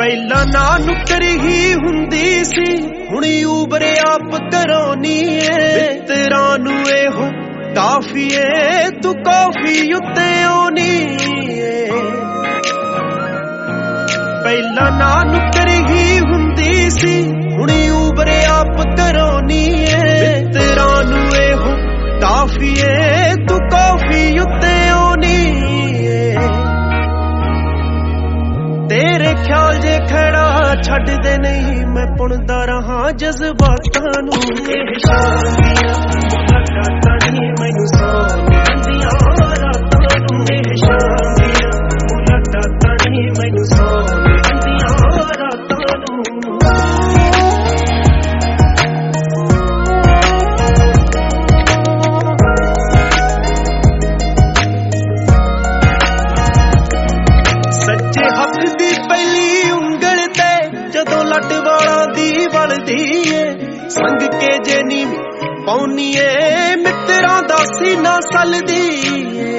ਪਹਿਲਾਂ ਨਾ ਨੁੱਕਰ ਹੀ ਹੁੰਦੀ ਸੀ, ਹੁਣ ਊਬਰ ਆਪ ਕਰਾਉਣੀ ਏ। ਮਿੱਤਰਾਂ ਨੂੰ ਇਹੋ ਕਾਫੀ ਏ, ਤੂੰ ਕਾਫੀ ਉੱਤੇ ਆਉਣੀ ਏ। ਪਹਿਲਾਂ ਨਾ ਨੁੱਕਰ ਹੀ ਹੁੰਦੀ ਸੀ, ਹੁਣ ਊਬਰ ਆਪ ਕਰਾਉਣੀ ਏ। ਮਿੱਤਰਾਂ ਨੂੰ ਇਹੋ ਕਾਫੀ ਏ, ਤੂੰ ਕਾਫੀ ਉੱਤੇ ਆਉਣੀ ਏ। ਤੇਰੇ ਖਿਆਲ ਜੇ ਖੜਾ ਛੱਡਦੇ ਨਹੀਂ, ਮੈਂ ਪੁਣਦਾ ਰਹਾ ਜਜ਼ਬਾਤਾਂ ਨੂੰ। ਇਹ ਸ਼ਾਦੀਆਂ ਮੁਲਾਕਾਤਾਂ ਨਹੀਂ ਮੈਨੂੰ ਸੌਣ ਦਿੰਦੀਆਂ ਰਾਤਾਂ ਨੂੰ। ਇਹ ਸ਼ਾਦੀਆਂ ਮੁਲਾਕਾਤਾਂ ਨਹੀਂ ਮੈਨੂੰ ਸੌਣ ਦਿੰਦੀਆਂ ਰਾਤਾਂ ਨੂੰ। ਸੱਜੇ ਹੱਥ ਦੀ ਪਹਿਲੀ ਉਂਗਲ ਤੇ ਜਦੋਂ ਲੱਟ ਵਾਲਾਂ ਦੀ ਵਲਦੀ ਏ, ਸੰਗ ਕੇ ਜੇ ਨੀ ਪਾਉਣੀ ਏ, ਮਿੱਤਰਾਂ ਦਾ ਸੀਨਾ ਸਲਦੀ ਏ।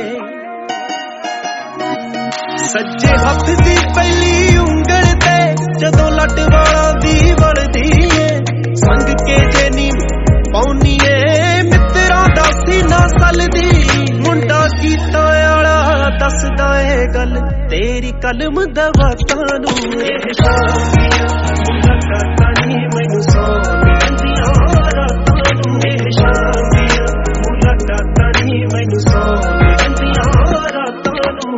ਸੱਜੇ ਹੱਥ ਦੀ ਪਹਿਲੀ ਉਂਗਲ ਤੇ ਜਦੋਂ ਲੱਟ ਵਾਲਾਂ ਦੀ ਵਲਦੀ ਏ, ਸੰਗ ਕੇ ਜੇ ਨੀ ਪਾਉਣੀ ਏ, ਮਿੱਤਰਾਂ ਦਾ ਸੀਨਾ ਸਲਦੀ। ਮੁੰਡਾ ਕੀਤਾ ਆਲਾ ਦੱਸਦਾ ਏ ਗੱਲ ਤੇਰੀ ਕਲਮ ਦਵਾਤਾਂ ਨੂੰ। ਇਹ ਸ਼ਾਦੀਆਂ ਮੁਲਾਕਾਤਾਂ ਨਹੀਂ ਮੈਨੂੰ ਸੌਣ ਦਿੰਦੀਆਂ ਰਾਤਾਂ ਨੂੰ। ਇਹ ਸ਼ਾਦੀਆਂ ਮੁਲਾਕਾਤਾਂ ਨਹੀਂ ਮੈਨੂੰ ਸੌਣ ਦਿੰਦੀਆਂ ਰਾਤਾਂ ਨੂੰ।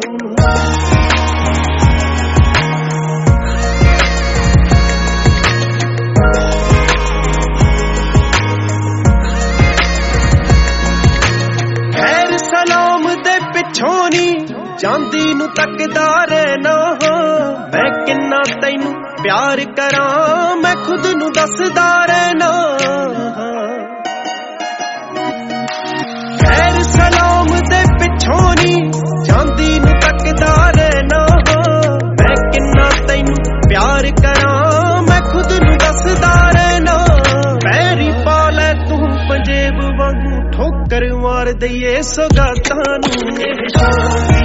ਖੈਰ ਸਲਾਮ ਦੇ ਪਿੱਛੋਂ ਨੀ ਜਾਂਦੀ ਨੂੰ ਤੱਕਦਾ ਰਹਿਣਾ, ਮੈਂ ਕਿੰਨਾ ਤੈਨੂੰ ਪਿਆਰ ਕਰਾਂ ਮੈਂ ਖੁਦ ਨੂੰ ਦੱਸਦਾ ਰਹਿਣਾ। ਖੈਰ ਸਲਾਮ ਦੇ ਪਿੱਛੋਂ ਨੀ ਜਾਂਦੀ ਨੂੰ ਤੱਕਦਾ ਰਹਿਣਾ, ਮੈਂ ਕਿੰਨਾ ਤੈਨੂੰ ਪਿਆਰ ਕਰਾਂ ਮੈਂ ਖੁਦ ਨੂੰ ਦੱਸਦਾ ਰਹਿਣਾ। ਪੈਰੀ ਪਾ ਲੈ ਤੂੰ ਪੰਜੇਬ ਵਾਂਗੂ ਠੋਕਰ ਮਾਰ ਦਈਏ ਸੌਗਾਤਾਂ ਨੂੰ। ਇਹ